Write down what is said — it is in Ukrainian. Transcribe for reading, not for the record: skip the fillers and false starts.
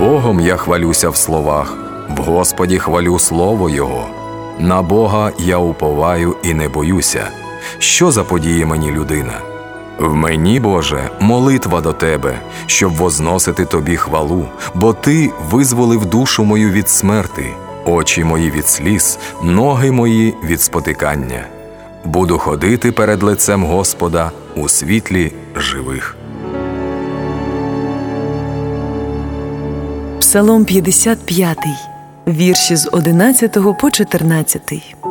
Богом я хвалюся в словах, в Господі хвалю слово Його. На Бога я уповаю і не боюся. Що заподіє мені людина? В мені, Боже, молитва до Тебе, щоб возносити Тобі хвалу, бо Ти визволив душу мою від смерти, очі мої від сліз, ноги мої від спотикання. Буду ходити перед лицем Господа у світлі живих. Псалом 55, вірші з 11 по 14.